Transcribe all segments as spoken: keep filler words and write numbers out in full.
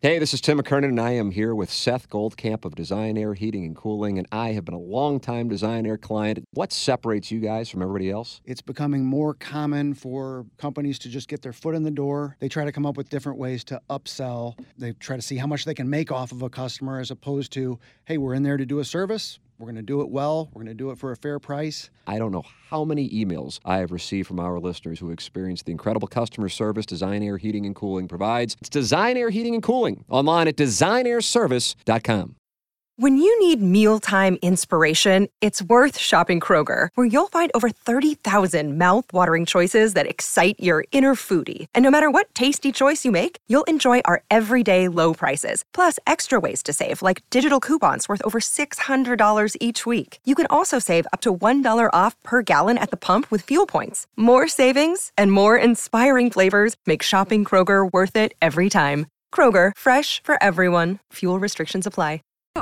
Hey, this is Tim McKernan, and I am here with Seth Goldcamp of Design Air Heating and Cooling, and I have been a longtime Design Air client. What separates you guys from everybody else? It's becoming more common for companies to just get their foot in the door. They try to come up with different ways to upsell. They try to see how much they can make off of a customer as opposed to, hey, we're in there to do a service. We're going to do it well. We're going to do it for a fair price. I don't know how many emails I have received from our listeners who experience the incredible customer service Design Air Heating and Cooling provides. It's Design Air Heating and Cooling, online at design air service dot com. When you need mealtime inspiration, it's worth shopping Kroger, where you'll find over thirty thousand mouth-watering choices that excite your inner foodie. And no matter what tasty choice you make, you'll enjoy our everyday low prices, plus extra ways to save, like digital coupons worth over six hundred dollars each week. You can also save up to one dollar off per gallon at the pump with fuel points. More savings and more inspiring flavors make shopping Kroger worth it every time. Kroger, fresh for everyone. Fuel restrictions apply.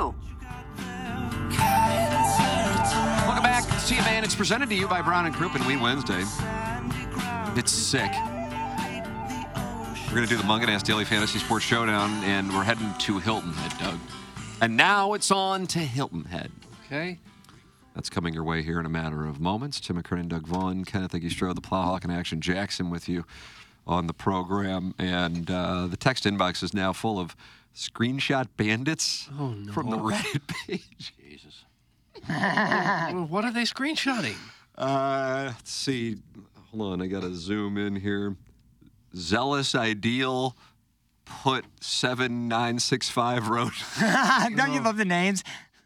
Welcome back to See You Man. It's presented to you by Brown and Crouppen. We Wednesday. It's sick. We're going to do the Munganess Daily Fantasy Sports Showdown, and we're heading to Hilton Head, Doug. And now it's on to Hilton Head. Okay? That's coming your way here in a matter of moments. Tim McKernan, Doug Vaughn, Kenneth Iggy the Plowhawk in Action Jackson with you on the program. And uh, the text inbox is now full of screenshot bandits oh, no. from the Reddit page. Jesus. Well, what are they screenshotting? Uh, let's see. Hold on, I gotta zoom in here. Zealous Ideal put seven nine six five wrote. Don't you love the names?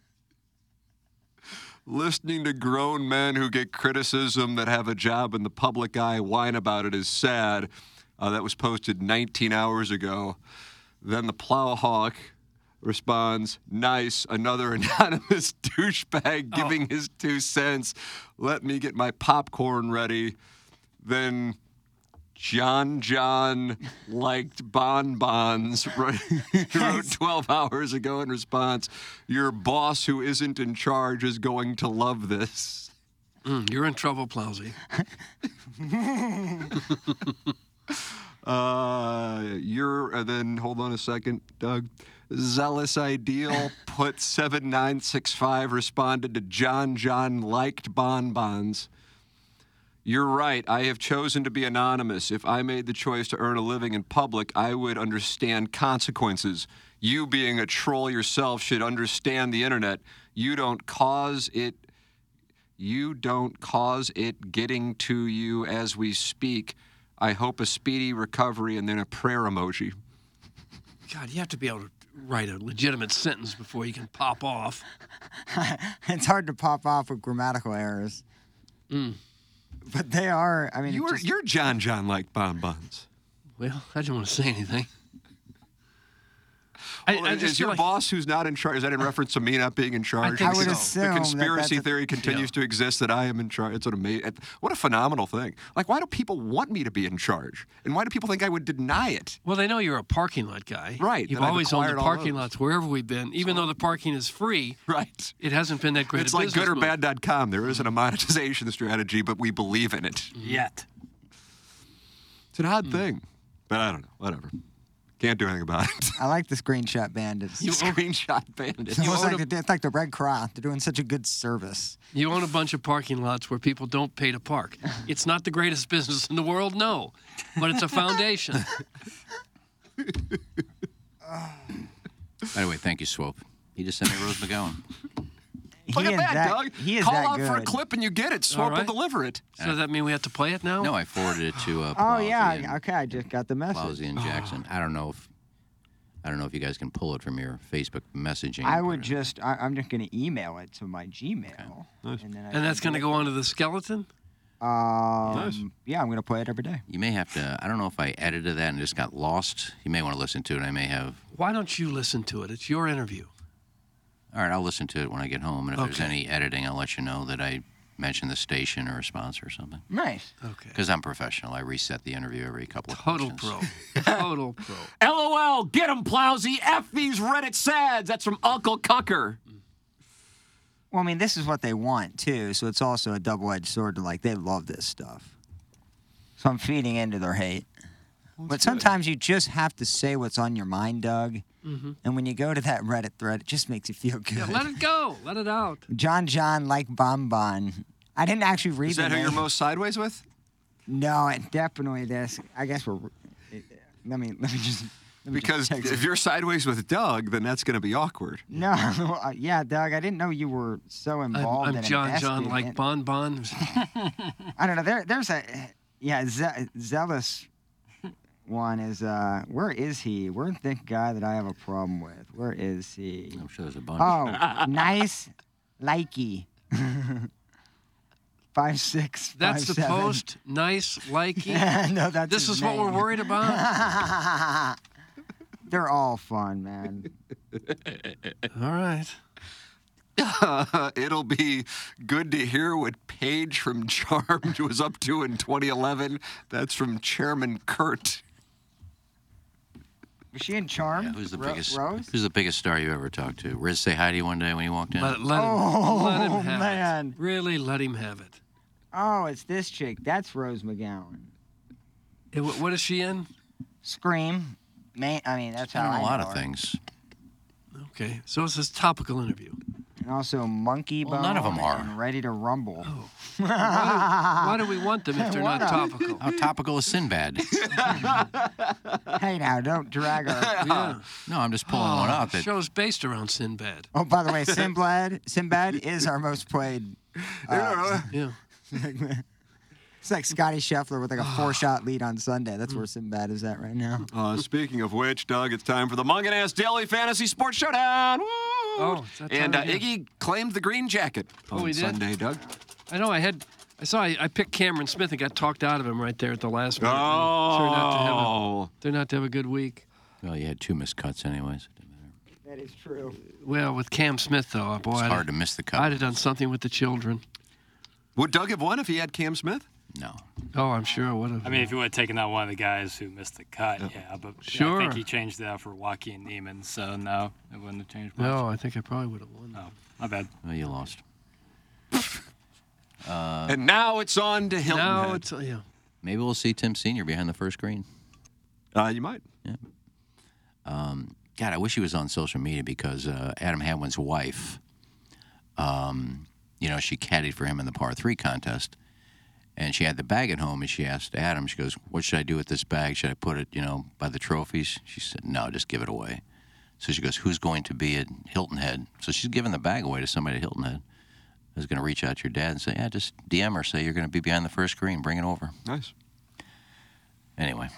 Listening to grown men who get criticism that have a job in the public eye whine about it is sad. Uh, that was posted nineteen hours ago. Then the Plowhawk responds, nice, another anonymous douchebag giving oh. his two cents. Let me get my popcorn ready. Then John John liked bonbons, wrote twelve hours ago in response, your boss who isn't in charge is going to love this. Mm, you're in trouble, Plowsy. Uh, you're, uh, then, hold on a second, Doug. Zealous Ideal put seven nine six five, responded to John John liked bonbons. You're right. I have chosen to be anonymous. If I made the choice to earn a living in public, I would understand consequences. You being a troll yourself should understand the internet. You don't cause it, you don't cause it getting to you as we speak. I hope a speedy recovery, and then a prayer emoji. God, you have to be able to write a legitimate sentence before you can pop off. It's hard to pop off with grammatical errors. Mm. But they are, I mean... You were, just... You're John John like bonbons. Well, I didn't want to say anything. Well, I, I is your like... boss who's not in charge, is that in reference to me not being in charge? I, I would so. assume the conspiracy that theory continues yeah. to exist that I am in charge. It's an amazing, what a phenomenal thing. Like, why do people want me to be in charge? And why do people think I would deny it? Well, they know you're a parking lot guy. Right. You've always owned the parking lots wherever we've been. Even so, though the parking is free, right? It hasn't been that great it's a like business good or move. bad dot com. There isn't a monetization strategy, but we believe in it. Yet. It's an odd mm. thing. But I don't know. Whatever. Can't do anything about it. I like the screenshot bandits. You screenshot bandits. It's like, a, it's like the Red Cross. They're doing such a good service. You own a bunch of parking lots where people don't pay to park. It's not the greatest business in the world, no. But it's a foundation. By the way, thank you, Swope. He just sent me Rose McGowan. Look he at that, that, Doug. He is Call that out good. for a clip and you get it. Swope right. will deliver it. So does that mean we have to play it now? No, I forwarded it to uh, Oh, Plowsy yeah. and, Okay, I just got the message. Plowsy and Jackson. Oh. I don't know if I don't know if you guys can pull it from your Facebook messaging. I would just, I, I'm just going to email it to my Gmail. Okay. Nice. And, then I and that's going to go onto the skeleton? Um, nice. Yeah, I'm going to play it every day. You may have to, I don't know if I edited that and just got lost. You may want to listen to it. I may have. Why don't you listen to it? It's your interview. All right, I'll listen to it when I get home. And if okay. there's any editing, I'll let you know that I mentioned the station or a sponsor or something. Nice. Okay. Because I'm professional. I reset the interview every couple of Total questions. pro. Total pro. LOL, get him, Plowsy. F these Reddit sads. That's from Uncle Cucker. Well, I mean, this is what they want, too, so it's also a double-edged sword to, like, they love this stuff. So I'm feeding into their hate. But sometimes you just have to say what's on your mind, Doug. Mm-hmm. And when you go to that Reddit thread, it just makes you feel good. Yeah, let it go. Let it out. John John like Bonbon. I didn't actually read Is that the who you're name. most sideways with? No, it definitely this. I guess we're. Let me let me just. Let me Because just text if it. you're sideways with Doug, then that's going to be awkward. No, uh, yeah, Doug. I didn't know you were so I'm, involved. I'm and John invested John in- like Bon Bon. I don't know. There, there's a, yeah, Ze- zealous one is. uh Where is he? Where's the guy that I have a problem with? Where is he? I'm sure there's a bunch. Oh, nice, likey. Five six. That's five, the seven. post. Nice, likey. No, that's This his is what we're name. worried about. They're all fun, man. All right. Uh, it'll be good to hear what Paige from Charmed was up to in twenty eleven. That's from Chairman Kurt. Was she in Charm? Yeah, who's the Ro- biggest? Rose? Who's the biggest star you ever talked to? Riz say hi to you one day when you walked in. Let, let him, Oh, let him have man. it. Really, let him have it. Oh, it's this chick. That's Rose McGowan. Eh, wh- What is she in? Scream. Man, I mean, that's Been how in I a lot know of her. things. Okay, so it's this topical interview. And also Monkey Well, Bone. none of 'em are. And Ready to Rumble. Oh. Why do, why do we want them if they're not What a- topical? How topical is Sinbad? Hey, now, don't drag our. Yeah. No, I'm just pulling one out. The That show's based around Sinbad. Oh, by the way, Sinbad, Sinbad is our most played. Uh, Yeah. it's like Scotty Scheffler with like a four-shot lead on Sunday. That's where Sinbad is at right now. Uh, speaking of which, Doug, it's time for the Munganess Daily Fantasy Sports Showdown. Woo! Oh, it's that time and uh, again. Iggy claimed the green jacket on Oh, he did? Sunday, Doug. I know. I had. I saw. I, I picked Cameron Smith and got talked out of him right there at the last minute. Oh. Turned out to have a, turned out to have a good week. well, you had two missed cuts anyways. It didn't matter. That is true. Well, with Cam Smith though, boy, It's I'd, hard to miss the cut. I'd have done something with the children. Would Doug have won if he had Cam Smith? No. Oh, I'm sure I would have. I mean, if you would have taken out one of the guys who missed the cut, yeah, but yeah, Sure. I think he changed it out for Joaquin Neiman, so no, it wouldn't have changed much. no, I think I probably would have won. Oh, my bad. Well, you lost. and now it's on to Hilton Now Head. it's yeah. Maybe we'll see Tim Senior behind the first screen. Uh, you might. Um, God, I wish he was on social media because uh, Adam Hadwin's wife, um, you know, she caddied for him in the par three contest. And she had the bag at home, and she asked Adam, she goes, what should I do with this bag? Should I put it, you know, by the trophies? She said, no, just give it away. So she goes, who's going to be at Hilton Head? So she's giving the bag away to somebody at Hilton Head. I was going to reach out to your dad and say, yeah, just D M her, say you're going to be behind the first screen, bring it over. Nice. Anyway.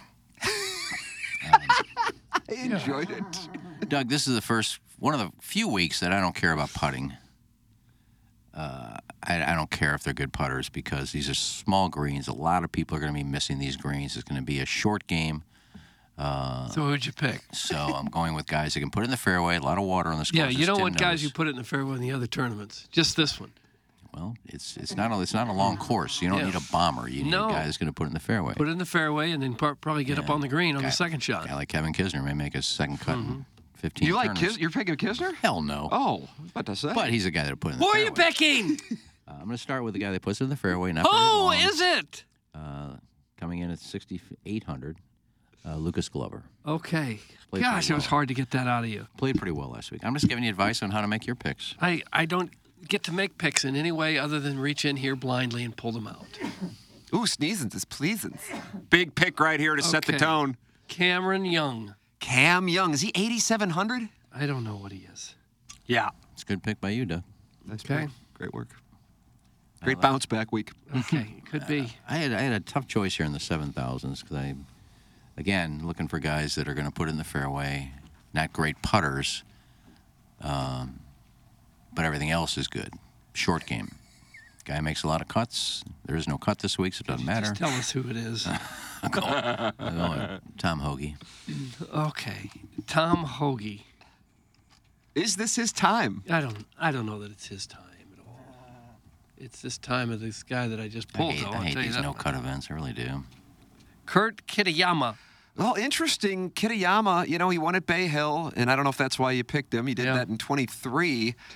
I enjoyed it. Doug, this is the first, one of the few weeks that I don't care about putting. Uh, I, I don't care if they're good putters because these are small greens. A lot of people are going to be missing these greens. It's going to be a short game. Uh, So who'd you pick? so I'm going with guys that can put it in the fairway, a lot of water on the Yeah, course. you as don't Tim want guys knows. you put it in the fairway in the other tournaments. Just this one. Well, it's it's not a, it's not a long course. You don't Yeah. need a bomber. You need No. a guy that's going to put it in the fairway. Put it in the fairway and then par- probably get up Yeah. on the green on Guy- the second shot. A guy like Kevin Kisner may make his second cut in fifteen You like tournaments. Kis- You're picking Kisner? Hell no. Oh, I was about to say. But he's a guy that'll put it in the Who are fairway. you picking? Uh, I'm going to start with the guy that puts it in the fairway. Not very Who long. is it? Uh, coming in at sixty-eight hundred, uh, Lucas Glover. Okay. Played Gosh, pretty it was well. hard to get that out of you. Played pretty well last week. I'm just giving you advice on how to make your picks. I, I don't get to make picks in any way other than reach in here blindly and pull them out. Ooh, sneezing is pleasing. Big pick right here to set the Okay. tone. Cameron Young. Cam Young. Is he eighty-seven hundred? I don't know what he is. Yeah. It's a good pick by you, Doug. Nice Okay. pick. Great work. Great bounce back week. Okay, it could be. I had I had a tough choice here in the seven thousands because I, again, looking for guys that are going to put it in the fairway. Not great putters, um, but everything else is good. Short game. Guy makes a lot of cuts. There is no cut this week, so it doesn't matter. Just tell us who it is. I'm going, I'm going Tom Hoagie. Okay, Tom Hoagie. Is this his time? I don't. I don't know that it's his time at all. It's this time of this guy that I just I pulled. hate, though, I I'll hate tell you these that no much. cut events. I really do. Kurt Kitayama. Well, interesting. Kitayama, you know, he won at Bay Hill, and I don't know if that's why you picked him. He did Yeah. that in twenty-three.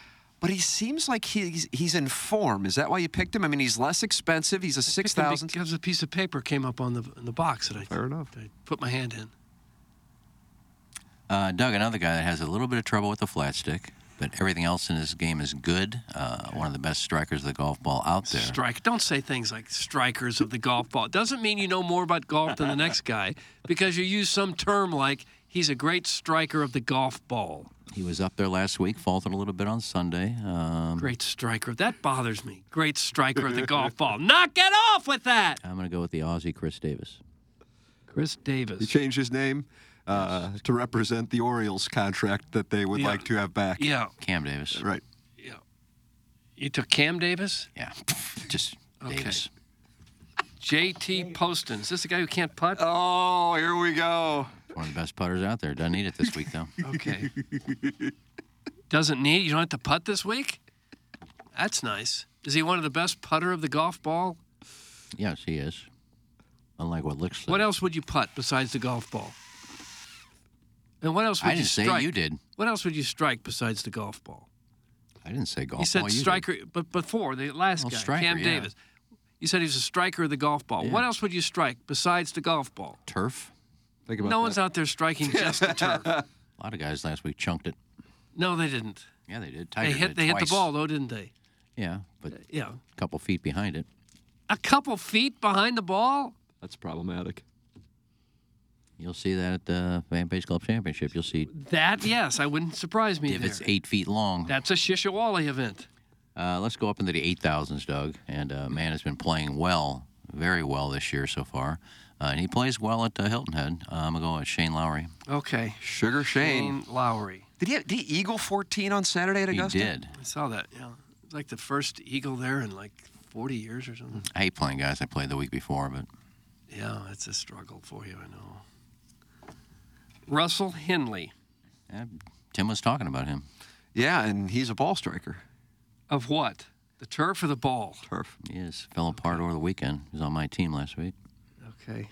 But he seems like he's he's in form. Is that why you picked him? I mean, he's less expensive. He's a six thousand. Because a piece of paper came up on the in the box that I, Fair enough. I put my hand in. Uh, Doug, another guy that has a little bit of trouble with the flat stick, but everything else in his game is good. Uh, one of the best strikers of the golf ball out there. Strike. Don't say things like strikers of the golf ball. It doesn't mean you know more about golf than the next guy because you use some term like he's a great striker of the golf ball. He was up there last week, faltered a little bit on Sunday. Um, Great striker. That bothers me. Great striker of the golf ball. Knock it off with that. I'm going to go with the Aussie Chris Davis. Chris Davis. He changed his name uh, to represent the Orioles contract that they would Yeah. like to have back. Yeah. Cam Davis. Right. Yeah. You took Cam Davis? Yeah. Just Okay. Davis. J T Poston. Is this the guy who can't putt? Oh, here we go. One of the best putters out there. Doesn't need it this week, though. Okay. Doesn't need You don't have to putt this week? That's nice. Is he one of the best putter of the golf ball? Yes, he is. Unlike what Lick said. What else would you putt besides the golf ball? And what else would I you didn't say strike? you did. What else would you strike besides the golf ball? I didn't say golf You said ball. You did. striker, but before, the last Well, guy, striker, Cam yeah. Davis. You said he was a striker of the golf ball. Yeah. What else would you strike besides the golf ball? Turf. Think about No that. one's out there striking just the turf. A lot of guys last week chunked it. No, they didn't. Yeah, they did. Tiger They hit. did They hit the twice. ball though, didn't they? Yeah, but Yeah. a couple feet behind it. A couple feet behind the ball. That's problematic. You'll see that at the Fan Base Club Championship. You'll see That yes, I wouldn't surprise me divots there. eight feet long. That's a Shishawali event. Uh, let's go up into the eight thousands, Doug. And uh, man has been playing well, very well this year so far. Uh, and he plays well at uh, Hilton Head. Uh, I'm going to go with Shane Lowry. Okay. Sugar Shane. Shane Lowry. Did he, did he eagle fourteen on Saturday at He Augusta? did. I saw that. Yeah, it's like the first eagle there in like forty years or something. I hate playing guys I played the week before, but Yeah, it's a struggle for you, I know. Russell Henley. yeah, Tim was talking about him. Yeah, and he's a ball striker. Of what? The turf or the ball? Turf. He is. Fell apart over the weekend. He was on my team last week. Okay.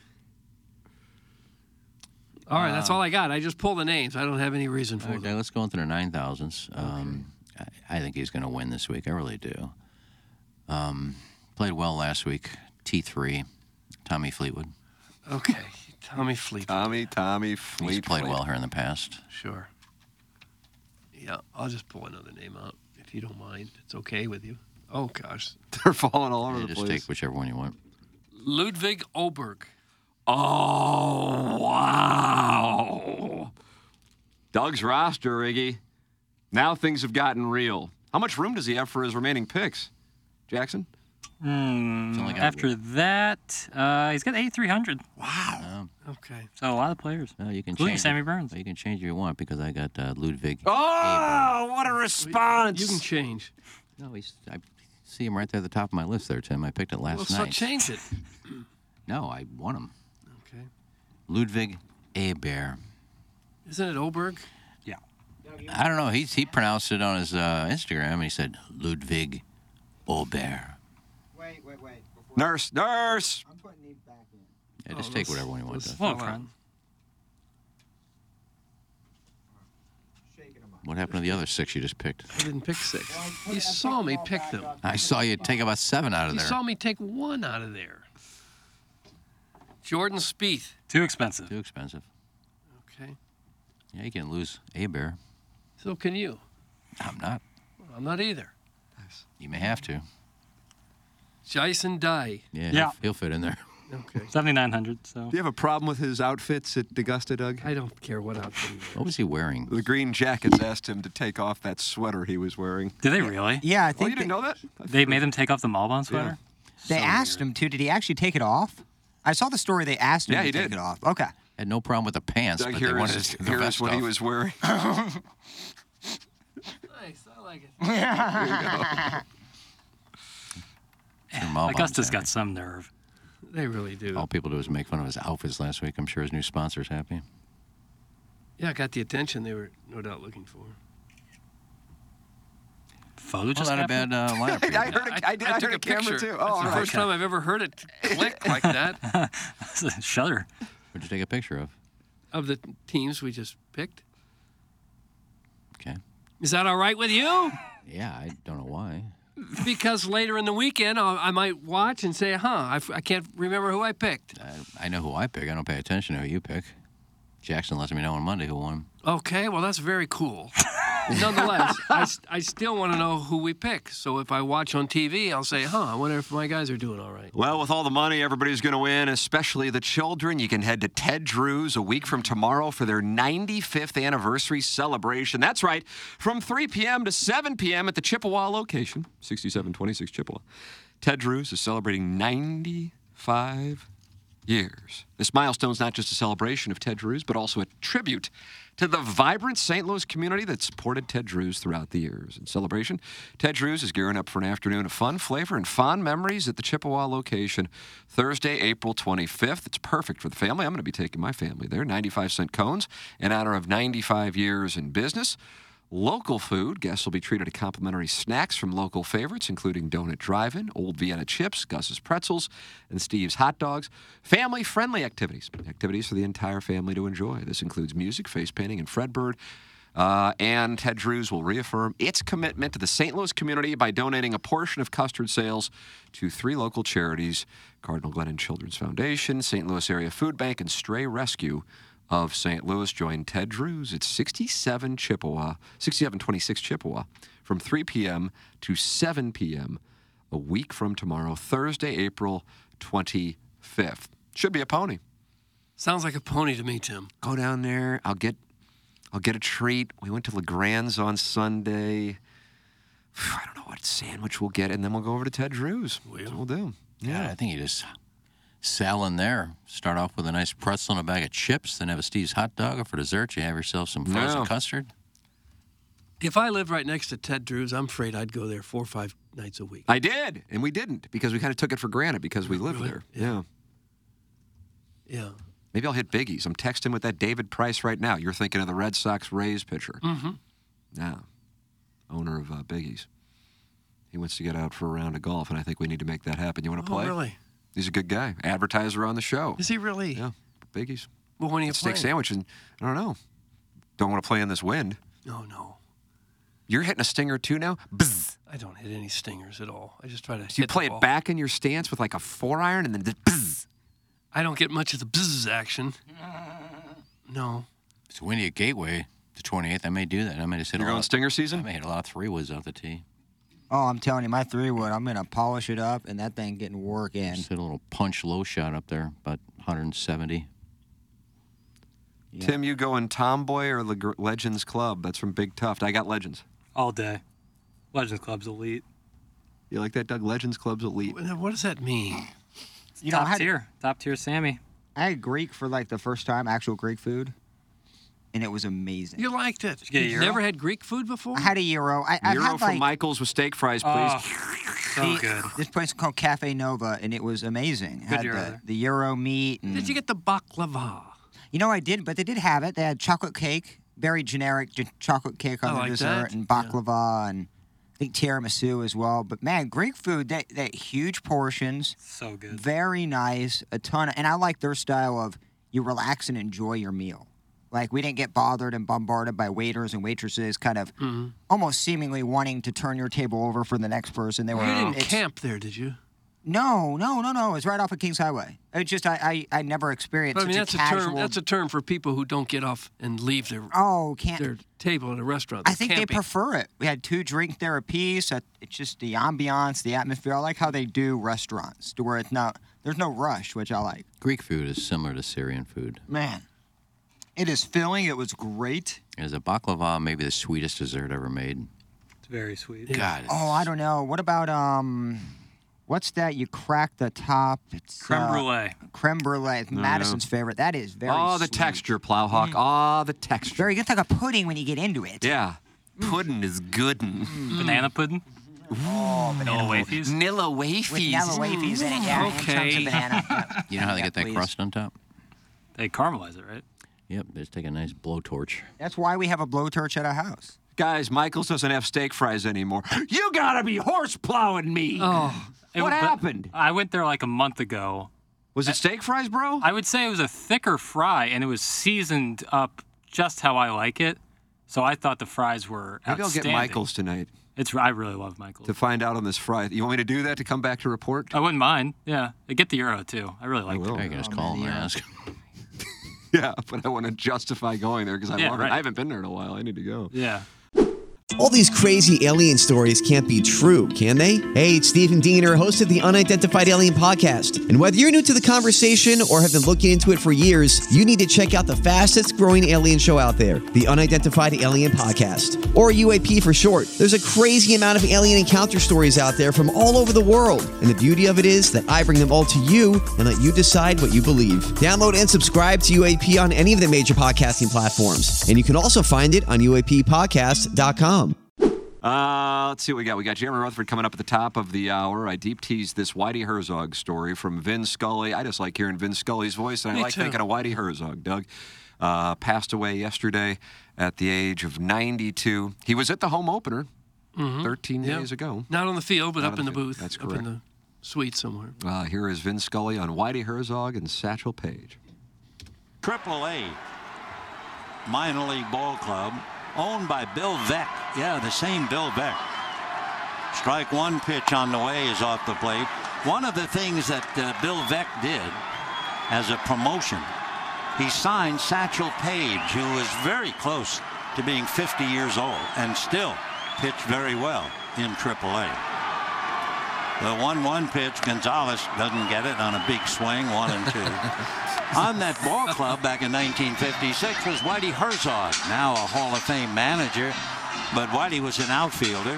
All right, that's all I got. I just pulled the names. I don't have any reason for Okay, them. let's go into the nine thousands. Um, I, I think he's going to win this week. I really do. Um, played well last week. T three, Tommy Fleetwood. Okay, Tommy Fleet. Tommy, Tommy, Fleet. He's played Fleet. well here in the past. Sure. Yeah, I'll just pull another name out if you don't mind. It's okay with you. Oh gosh, They're falling all over Yeah, the just place. take whichever one you want. Ludwig Oberg. Oh, wow. Doug's roster, Iggy. Now things have gotten real. How much room does he have for his remaining picks? Jackson? Hmm, only got- after that, uh, he's got eighty-three hundred. Um, Okay. So a lot of players. no, you can Including change Sammy it. Burns. Well, you can change if you want because I got uh, Ludwig. Oh, what a response. You can change. No, he's. I see him right there at the top of my list there, Tim. I picked it last Well, so night. change it. No, I won him. Okay. Ludwig Abear. Isn't it Oberg? I don't know. He's, he pronounced it on his uh, Instagram, and he said Ludwig Abear. Wait, wait, wait. Before Nurse, nurse. I'm putting these back in. Yeah, just Oh, take those- whatever one you want. those Doug. Hello, fell out. friend. Shaking them up. What happened to the other six you just picked? I didn't pick six. You saw me pick them. I saw you take about seven out of You there. saw me take one out of there. Jordan Spieth. Too expensive. Too expensive. Okay. Yeah, you can lose Abear. So can you. I'm not. I'm not either. You may have to. Jason Dye. Yeah, Yeah. He'll, he'll fit in there. Okay. seventy-nine hundred. So Do you have a problem with his outfits at Augusta, Doug? I don't care what outfit he wears. What was he wearing? The Green Jackets asked him to take off that sweater he was wearing. did they really? Yeah, I Oh, think you didn't they, know that? They made him take off the Malbon sweater. they So asked weird. him to. Did he actually take it off? I saw the story. They asked him Yeah, to he take did. it off. Okay. Had no problem with the pants, Doug, but they here wanted is, to take the here is vest what he off. was wearing. Nice. I like it. Sure, Malbon's Augusta's happy. got some nerve. They really do. All people do is make fun of his outfits last week. I'm sure his new sponsor's happy. Yeah, I got the attention they were no doubt looking for. Photo Well, just not a happened? bad uh, lineup. I here. heard a, I did. I, took heard a, camera picture. too. That's Oh, all the right. first time I've ever heard it click like that. Shudder. What'd you take a picture of? Of the teams we just picked. Okay. Is that all right with you? Yeah, I don't know why. Because later in the weekend, I'll, I might watch and say, huh, I, f- I can't remember who I picked. I, I know who I pick. I don't pay attention to who you pick. Jackson lets me know on Monday who won. Okay, well, that's very cool. Nonetheless, I, s- I still want to know who we pick. So if I watch on T V, I'll say, huh, I wonder if my guys are doing all right. Well, with all the money everybody's going to win, especially the children, you can head to Ted Drew's a week from tomorrow for their ninety-fifth anniversary celebration. That's right, from three p.m. to seven p.m. at the Chippewa location, sixty-seven twenty-six Chippewa. Ted Drew's is celebrating ninety-five years. This milestone's not just a celebration of Ted Drew's, but also a tribute to the vibrant Saint Louis community that supported Ted Drew's throughout the years. In celebration, Ted Drew's is gearing up for an afternoon of fun, flavor, and fond memories at the Chippewa location Thursday, April twenty-fifth. It's perfect for the family. I'm going to be taking my family there. ninety-five cent cones in honor of ninety-five years in business. Local food. Guests will be treated to complimentary snacks from local favorites, including Donut Drive-In, Old Vienna Chips, Gus's Pretzels, and Steve's Hot Dogs. Family-friendly activities. Activities for the entire family to enjoy. This includes music, face painting, and Fredbird. Uh, and Ted Drew's will reaffirm its commitment to the Saint Louis community by donating a portion of custard sales to three local charities, Cardinal Glennon Children's Foundation, Saint Louis Area Food Bank, and Stray Rescue of Saint Louis. Join Ted Drew's at sixty-seven Chippewa, sixty-seven twenty-six Chippewa from three p.m. to seven p.m. a week from tomorrow, Thursday, April twenty-fifth. Should be a pony. Sounds like a pony to me, Tim. Go down there. I'll get I'll get a treat. We went to LeGrand's on Sunday. I don't know what sandwich we'll get, and then we'll go over to Ted Drew's. That's what we'll do. Yeah, I think you just sell in there. Start off with a nice pretzel and a bag of chips, then have a Steve's hot dog, or for dessert, you have yourself some frozen No. custard. If I lived right next to Ted Drew's, I'm afraid I'd go there four or five nights a week. I did, and we didn't because we kind of took it for granted because we lived Really? there. Yeah. Yeah. Maybe I'll hit Biggie's. I'm texting with that David Price right now. You're thinking of the Red Sox Rays pitcher. Mm-hmm. Yeah. Owner of uh, Biggie's. He wants to get out for a round of golf, and I think we need to make that happen. You want to Oh, play? really? He's a good guy. Advertiser on the show. Is he really? Yeah. Biggie's. Well, when are you Steak playing? sandwich, and I don't know. Don't want to play in this wind. Oh, no. You're hitting a stinger too now? Bzz. I don't hit any stingers at all. I just try to So you hit play the it ball. back in your stance with like a four iron and then just bzz. I don't get much of the buzz action. No. It's windy at Gateway, the twenty-eighth. I may do that. I may just hit You're a going lot. stinger I season? may hit a lot of three woods off the tee. Oh, I'm telling you, my three wood, I'm gonna polish it up, and that thing getting work in. Just hit a little punch low shot up there, about one seventy. Yeah. Tim, you going Tomboy or Leg- Legends Club? That's from Big Tuft. I got Legends. All day. Legends Club's elite. You like that, Doug? Legends Club's elite. What does that mean? You know, I Top had, tier. Top tier Sammy. I had Greek for like the first time, actual Greek food, and it was amazing. You liked it. you get a You've gyro? never had Greek food before? I had a gyro. I, I've Euro had from like Michael's with steak fries, please. Oh, so the- good. This place called Cafe Nova, and it was amazing. Good had gyro the, there. the gyro meat. And, Did you get the baklava? You know, I did, but they did have it. They had chocolate cake, very generic j- chocolate cake on I the like dessert, that. and baklava, and I think tiramisu as well. But man, Greek food, they, they huge portions, So good. very nice, a ton of, and I like their style of you relax and enjoy your meal. Like, we didn't get bothered and bombarded by waiters and waitresses kind of Mm-hmm. almost seemingly wanting to turn your table over for the next person. They were You didn't it's- camp there, did you? No, no, no, no. It was right off of Kings Highway. It's just I, I, I never experienced But I mean, such that's a a casual. term. That's a term for people who don't get off and leave their oh, can't. their table at a restaurant. I They're think camping. they prefer it. We had two drink there a piece. Uh, It's just the ambiance, the atmosphere. I like how they do restaurants to where it's not there's no rush, which I like. Greek food is similar to Syrian food. Man, it is filling. It was great. Is a baklava maybe the sweetest dessert ever made? It's very sweet. God. Oh, I don't know. What about um, what's that? You crack the top. It's Creme uh, brulee. Creme brulee. It's Madison's favorite. That is very. Oh, the sweet. texture, Plowhawk. Oh, the texture. Very good. It's like a pudding when you get into it. Yeah. Pudding is good. Banana pudding. Oh, Vanilla wafies. Nilla with wafies. yellow wafies in it. Yeah, and chunks Okay. of banana. Yep. You know how they Yeah, get that please. crust on top? They caramelize it, right? Yep, they just take a nice blowtorch. That's why we have a blowtorch at our house. Guys, Michael's doesn't have steak fries anymore. You gotta be horse plowing me. Oh, It- What but happened? I went there like a month ago. Was it steak fries, bro? I would say it was a thicker fry, and it was seasoned up just how I like it. So I thought the fries were Maybe I'll get outstanding. Michael's tonight. It's I really love Michael. to find out on this Friday. You want me to do that to come back to report? I wouldn't mind. Yeah, I get the Euro too. I really like will. it. I can just call him and ask. Yeah, but I want to justify going there because I Yeah, love right. it. I haven't been there in a while. I need to go. Yeah. All these crazy alien stories can't be true, can they? Hey, it's Stephen Diener, host of the Unidentified Alien Podcast. And whether you're new to the conversation or have been looking into it for years, you need to check out the fastest growing alien show out there, the Unidentified Alien Podcast, or U A P for short. There's a crazy amount of alien encounter stories out there from all over the world. And the beauty of it is that I bring them all to you and let you decide what you believe. Download and subscribe to U A P on any of the major podcasting platforms. And you can also find it on U A P podcast dot com. Uh, let's see what we got. We got Jeremy Rutherford coming up at the top of the hour. I deep teased this Whitey Herzog story from Vin Scully. I just like hearing Vin Scully's voice, and I Me like too. thinking of Whitey Herzog. Doug uh, passed away yesterday at the age of ninety-two. He was at the home opener thirteen Yeah. days ago. Not on the field, but Not up on in the the field. booth. That's Up in correct. the suite somewhere. Uh, here is Vin Scully on Whitey Herzog and Satchel Paige. Triple A minor league ball club owned by Bill Veeck. Yeah, the same Bill Veeck. Strike one pitch on the way is off the plate. One of the things that uh, Bill Veeck did as a promotion, he signed Satchel Paige, who was very close to being fifty years old and still pitched very well in Triple A. The one one pitch, Gonzalez doesn't get it on a big swing, one and two. On that ball club back in nineteen fifty-six was Whitey Herzog, now a Hall of Fame manager, but Whitey was an outfielder.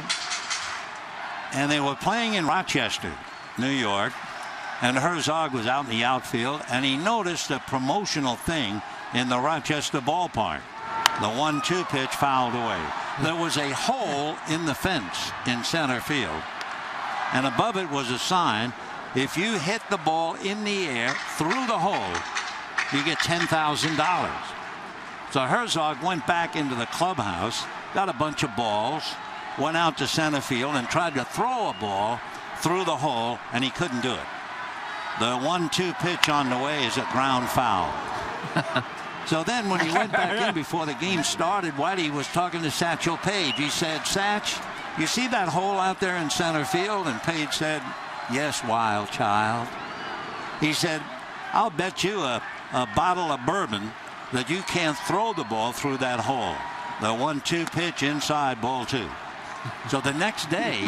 And they were playing in Rochester, New York, and Herzog was out in the outfield, and he noticed a promotional thing in the Rochester ballpark. The one two pitch fouled away. There was a hole in the fence in center field, and above it was a sign: if you hit the ball in the air through the hole, you get ten thousand dollars. So Herzog went back into the clubhouse, got a bunch of balls, went out to center field and tried to throw a ball through the hole, and he couldn't do it. The one two pitch on the way is a ground foul. So then when he went back in before the game started, Whitey was talking to Satchel Paige. He said, "Satch, you see that hole out there in center field?" And Paige said, "Yes, wild child." He said, "I'll bet you a, a bottle of bourbon that you can't throw the ball through that hole." The one two pitch inside, ball two. So the next day,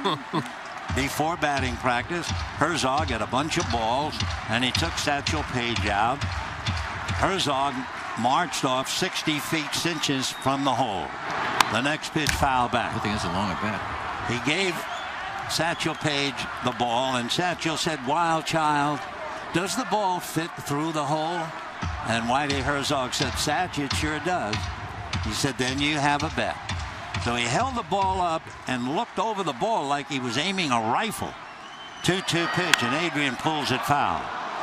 before batting practice, Herzog had a bunch of balls, and he took Satchel Paige out. Herzog marched off sixty feet, six inches from the hole. The next pitch foul back. I think that's a long at bat. He gave Satchel Paige the ball, and Satchel said, "Wild child, does the ball fit through the hole?" And Whitey Herzog said, "Satch, it sure does." He said, "Then you have a bet." So he held the ball up and looked over the ball like he was aiming a rifle. two two pitch, and Adrian pulls it foul.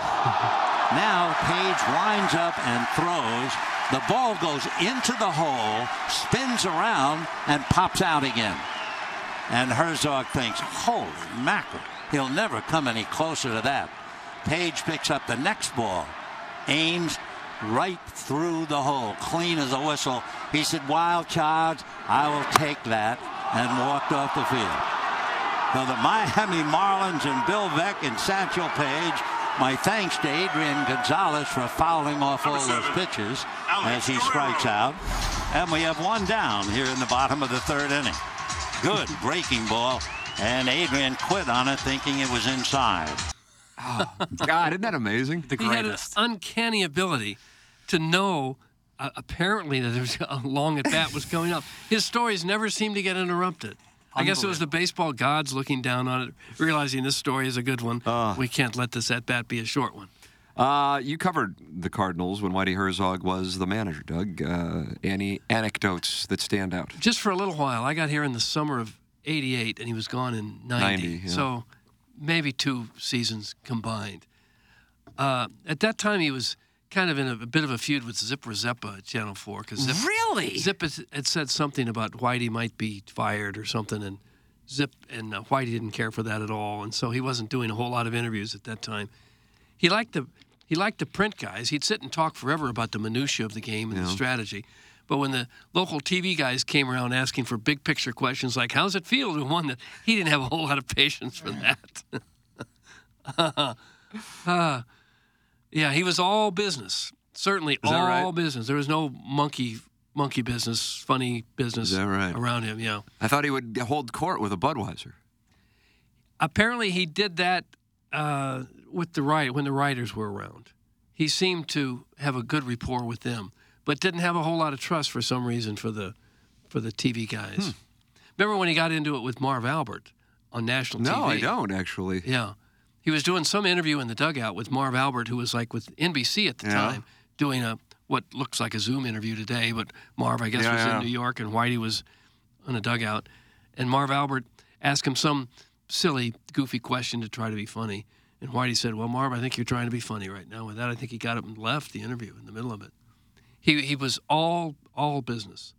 Now Paige winds up and throws. The ball goes into the hole, spins around, and pops out again. And Herzog thinks, "Holy mackerel, he'll never come any closer to that." Paige picks up the next ball, aims right through the hole, clean as a whistle. He said, "Wild child, I will take that," and walked off the field. So the Miami Marlins and Bill Veeck and Satchel Paige, my thanks to Adrian Gonzalez for fouling off all those pitches as he strikes out. And we have one down here in the bottom of the third inning. Good breaking ball, and Adrian quit on it thinking it was inside. Oh, God, isn't that amazing? He had an uncanny ability to know, uh, apparently, that there was a long at bat was going up. His stories never seemed to get interrupted. I guess it was the baseball gods looking down on it, realizing this story is a good one. Uh. We can't let this at bat be a short one. Uh, you covered the Cardinals when Whitey Herzog was the manager, Doug. Uh, any anecdotes that stand out? Just for a little while. I got here in the summer of eighty-eight, and he was gone in ninety. ninety, yeah. So maybe two seasons combined. Uh, at that time, he was kind of in a, a bit of a feud with Zip Rzeppa at Channel four. Cause Zip, Really? Zip had, had said something about Whitey might be fired or something, and Zip and uh, Whitey didn't care for that at all, and so he wasn't doing a whole lot of interviews at that time. He liked the he liked the print guys. He'd sit and talk forever about the minutia of the game and Yeah. the strategy. But when the local T V guys came around asking for big picture questions like, how's it feel to one that he didn't have a whole lot of patience for that. uh, uh, yeah, he was all business. Certainly all right? business. There was no monkey monkey business, funny business Is that right? around him, yeah. I thought he would hold court with a Budweiser. Apparently he did that uh, with the right when the writers were around. He seemed to have a good rapport with them, but didn't have a whole lot of trust for some reason for the for the T V guys. Hmm. Remember when he got into it with Marv Albert on national No, T V? I don't actually. Yeah. He was doing some interview in the dugout with Marv Albert, who was like with N B C at the Yeah. time, doing a what looks like a Zoom interview today, but Marv, I guess, Yeah, was yeah. in New York, and Whitey was on a dugout. And Marv Albert asked him some silly, goofy question to try to be funny. And Whitey said, well, Marv, I think you're trying to be funny right now. With that, I think he got up and left the interview in the middle of it. He he was all all business.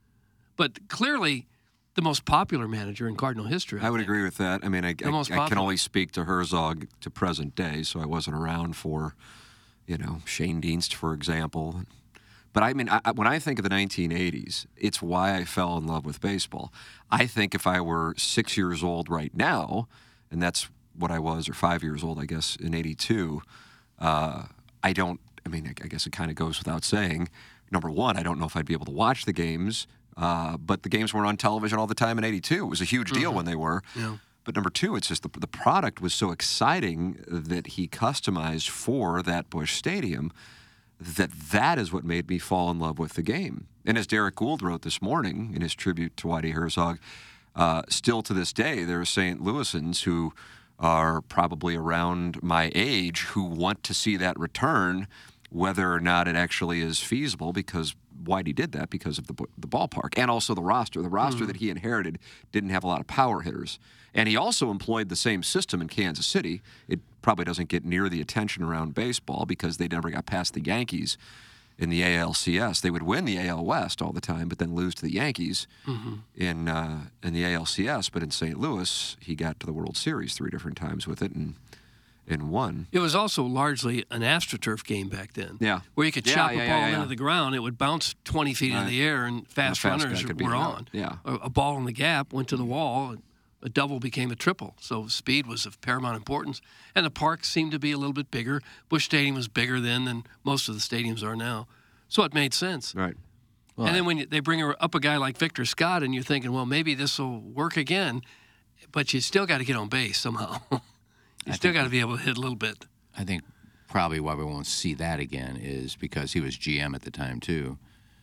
But clearly the most popular manager in Cardinal history. I, I would think. agree with that. I mean, I, I, most I can popular. only speak to Herzog to present day, so I wasn't around for, you know, Shane Dienst, for example. But I mean, I, when I think of the nineteen eighties, it's why I fell in love with baseball. I think if I were six years old right now, and that's what I was, or five years old, I guess, in eighty-two, uh, I don't, I mean, I guess it kind of goes without saying. Number one, I don't know if I'd be able to watch the games, uh, but the games weren't on television all the time in eighty-two. It was a huge deal Mhm. when they were. Yeah. But number two, it's just the, the product was so exciting that he customized for that Busch Stadium that that is what made me fall in love with the game. And as Derek Gould wrote this morning in his tribute to Whitey Herzog, uh, still to this day, there are Saint Louisans who are probably around my age who want to see that return, whether or not it actually is feasible, because Whitey did that because of the the ballpark and also the roster. The roster Mhm. that he inherited didn't have a lot of power hitters. And he also employed the same system in Kansas City. It probably doesn't get near the attention around baseball because they never got past the Yankees in the A L C S. They would win the A L West all the time, but then lose to the Yankees Mhm. in uh, in the A L C S. But in Saint Louis, he got to the World Series three different times with it and and won. It was also largely an AstroTurf game back then. Yeah. Where you could Yeah, chop yeah, a yeah, ball yeah. into the ground, it would bounce twenty feet Right. in the air, and fast, fast guy runners could beat were it out. on. Yeah. A, a ball in the gap went to the wall, and a double became a triple. So speed was of paramount importance. And the park seemed to be a little bit bigger. Busch Stadium was bigger then than most of the stadiums are now. So it made sense. Right. and then when you, they bring up a guy like Victor Scott, and you're thinking, well, maybe this will work again, but you still got to get on base somehow. you still got to be able to hit a little bit. I think probably why we won't see that again is because he was G M at the time, too.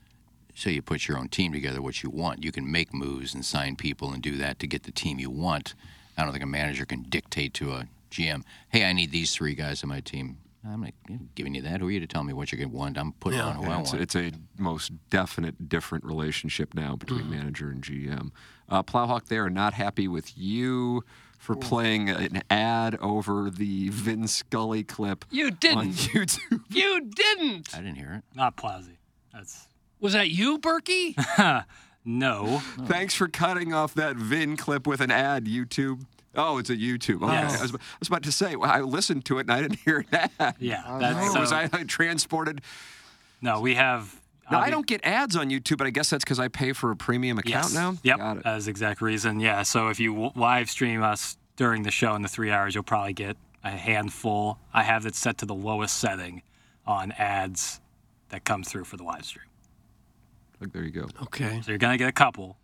So you put your own team together, what you want. You can make moves and sign people and do that to get the team you want. I don't think a manager can dictate to a G M, hey, I need these three guys on my team. I'm not giving you that. Who are you to tell me what you're going to want? I'm putting on who I it's, want. it's a most definite different relationship now between Mm-hmm. manager and G M. Uh, Plowhawk, they are not happy with you for playing an ad over the Vin Scully clip You on didn't. YouTube. You didn't. I didn't hear it. Not Plowsy. That's Was that you, Berkey? no. Thanks for cutting off that Vin clip with an ad, YouTube. Oh, it's a YouTube. Okay. Yes. I, was, I was about to say, well, I listened to it and I didn't hear that. Yeah. That's, was so- I like, transported? No, we have. No, I obvi- don't get ads on YouTube, but I guess that's because I pay for a premium account Yes. now? Yep. Got it. That's the exact reason. Yeah. So if you w- live stream us during the show in the three hours, you'll probably get a handful. I have it set to the lowest setting on ads that come through for the live stream. Like, there you go. Okay. So you're gonna get a couple,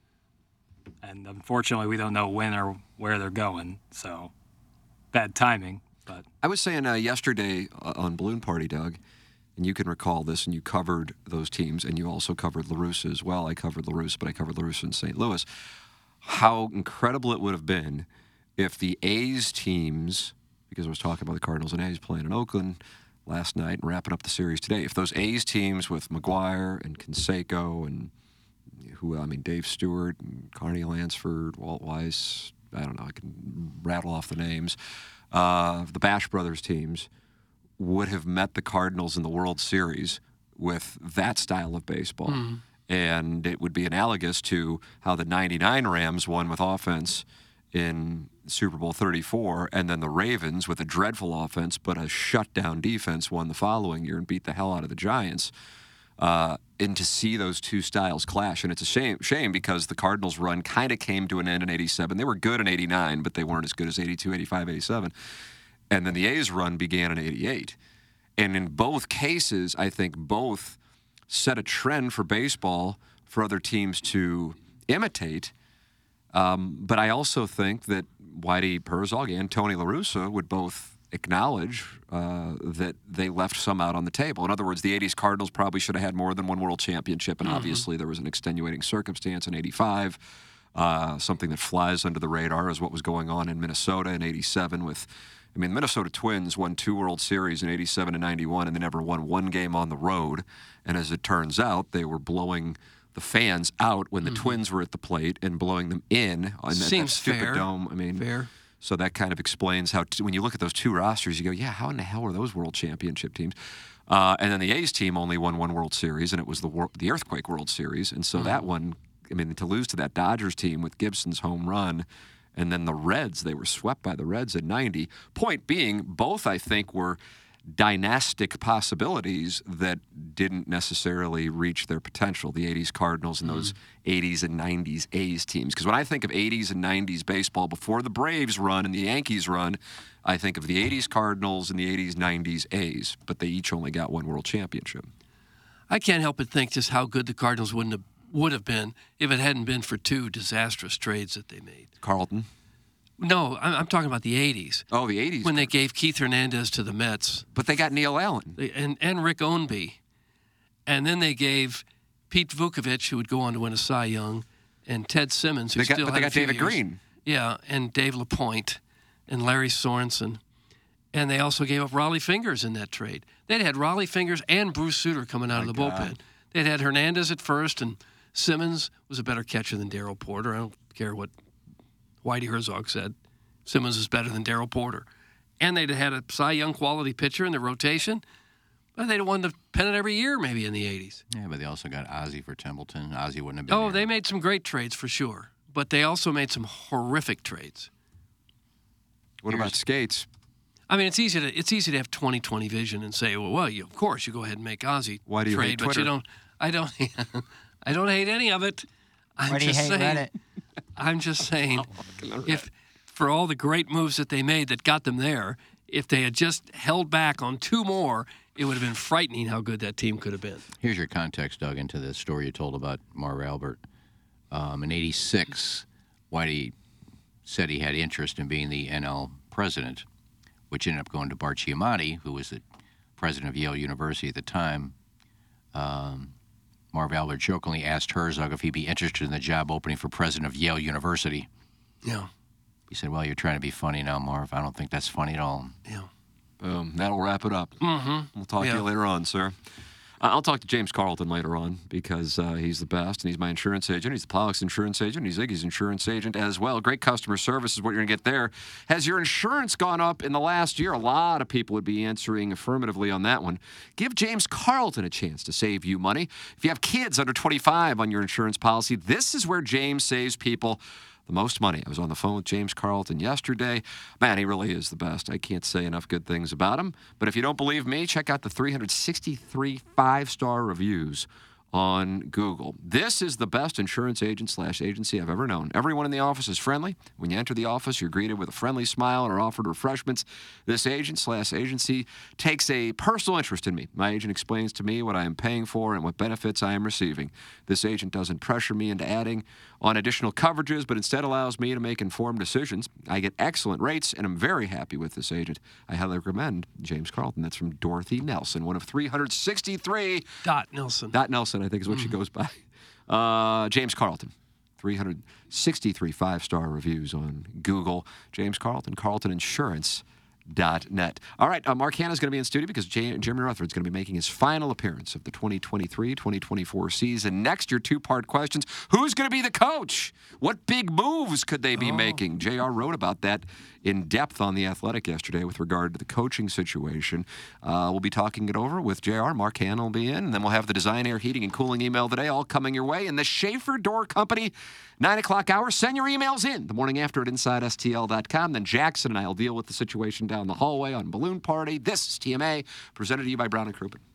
and unfortunately, we don't know when or where they're going. So bad timing. But I was saying uh, yesterday uh, on Balloon Party, Doug, and you can recall this, and you covered those teams, and you also covered LaRussa as well. I covered LaRussa, but I covered LaRussa in Saint Louis. How incredible it would have been if the A's teams, because I was talking about the Cardinals and A's playing in Oakland last night and wrapping up the series today, if those A's teams with McGuire and Canseco and who, I mean, Dave Stewart and Carney Lansford, Walt Weiss, I don't know, I can rattle off the names, uh, the Bash Brothers teams would have met the Cardinals in the World Series with that style of baseball. Mhm. And it would be analogous to how the ninety-nine Rams won with offense in Super Bowl thirty-four, and then the Ravens with a dreadful offense but a shutdown defense won the following year and beat the hell out of the Giants. Uh, and to see those two styles clash. And it's a shame shame because the Cardinals' run kind of came to an end in eighty-seven. They were good in eighty-nine, but they weren't as good as eighty-two, eighty-five, eighty-seven. And then the A's run began in eighty-eight. And in both cases, I think both set a trend for baseball for other teams to imitate. Um, but I also think that Whitey Herzog and Tony La Russa would both acknowledge uh, that they left some out on the table. In other words, the eighties Cardinals probably should have had more than one world championship, and mm-hmm. obviously there was an extenuating circumstance in eighty-five. Uh, something that flies under the radar is what was going on in Minnesota in eighty-seven with, I mean, Minnesota Twins won two World Series in eighty-seven and ninety-one, and they never won one game on the road. And as it turns out, they were blowing the fans out when the mm-hmm. Twins were at the plate and blowing them in on that, that stupid fair. dome. I mean, fair. So that kind of explains how, t- when you look at those two rosters, you go, yeah, how in the hell are those World Championship teams? Uh, and then the A's team only won one World Series, and it was the wor- the Earthquake World Series. And so mm-hmm. that one, I mean, to lose to that Dodgers team with Gibson's home run, and then the Reds, they were swept by the Reds in ninety. Point being, both, I think, were dynastic possibilities that didn't necessarily reach their potential, the eighties Cardinals and those mm. eighties and nineties A's teams. Because when I think of eighties and nineties baseball before the Braves run and the Yankees run, I think of the eighties Cardinals and the eighties nineties A's, but they each only got one world championship. I can't help but think just how good the Cardinals wouldn't have, would have been if it hadn't been for two disastrous trades that they made. Carlton? No, I'm, I'm talking about the eighties. Oh, the eighties. When they gave Keith Hernandez to the Mets. But they got Neil Allen. They, and, and Rick Ownby. And then they gave Pete Vukovich, who would go on to win a Cy Young, and Ted Simmons, who they got, still but had they a got few David years. Green. Yeah, and Dave LaPointe, and Larry Sorensen. And they also gave up Raleigh Fingers in that trade. They'd had Raleigh Fingers and Bruce Sutter coming out My of the God. bullpen. They'd had Hernandez at first, and Simmons was a better catcher than Darryl Porter. I don't care what Whitey Herzog said. Simmons is better than Darryl Porter. And they'd had a Cy Young quality pitcher in the rotation. But they'd have won the pennant every year maybe in the eighties. Yeah, but they also got Ozzie for Templeton. Ozzie wouldn't have been Oh, here. they made some great trades for sure. But they also made some horrific trades. What Here's- about Skates? I mean, it's easy to it's easy to have twenty twenty vision and say, well, well, you, of course you go ahead and make Ozzie Why do you trade, hate but Twitter? you don't. I don't. I don't hate any of it. I'm Why do you just hate saying. Reddit? I'm just saying, if for all the great moves that they made that got them there, if they had just held back on two more, it would have been frightening how good that team could have been. Here's your context, Doug, into the story you told about Marv Albert. Um, in eighty-six, Whitey said he had interest in being the N L president, which ended up going to Bart Giamatti, who was the president of Yale University at the time. Um, Marv Albert jokingly asked Herzog if he'd be interested in the job opening for president of Yale University. Yeah. He said, well, you're trying to be funny now, Marv. I don't think that's funny at all. Yeah. Boom. That'll wrap it up. Mm-hmm. We'll talk Yeah. to you later on, sir. Uh, I'll talk to James Carlton later on because uh, he's the best, and he's my insurance agent. He's the Plowix insurance agent. He's Iggy's insurance agent as well. Great customer service is what you're going to get there. Has your insurance gone up in the last year? A lot of people would be answering affirmatively on that one. Give James Carlton a chance to save you money. If you have kids under twenty-five on your insurance policy, this is where James saves people the most money. I was on the phone with James Carlton yesterday. Man, he really is the best. I can't say enough good things about him. But if you don't believe me, check out the three hundred sixty-three five-star reviews on Google. This is the best insurance agent slash agency I've ever known. Everyone in the office is friendly. When you enter the office, you're greeted with a friendly smile and are offered refreshments. This agent slash agency takes a personal interest in me. My agent explains to me what I am paying for and what benefits I am receiving. This agent doesn't pressure me into adding on additional coverages, but instead allows me to make informed decisions. I get excellent rates, and I'm very happy with this agent. I highly recommend James Carlton. That's from Dorothy Nelson, one of three hundred sixty-three. Dot Nelson. Dot Nelson, I think is what she goes by. Uh, James Carlton, three hundred sixty-three five-star reviews on Google. James Carlton, carlton insurance dot net. All right, uh, Mark Hanna's going to be in studio because J- Jimmy Rutherford's going to be making his final appearance of the twenty twenty-three twenty twenty-four season. Next, your two-part questions. Who's going to be the coach? What big moves could they be Oh. making? J R wrote about that in depth on The Athletic yesterday with regard to the coaching situation. Uh, we'll be talking it over with J R. Mark Hanna will be in, and then we'll have the Design, Air, Heating, and Cooling email today all coming your way. And the Schaefer Door Company, nine o'clock hour. Send your emails in the morning after at inside S T L dot com. Then Jackson and I will deal with the situation down the hallway on Balloon Party. This is T M A, presented to you by Brown and Crouppen.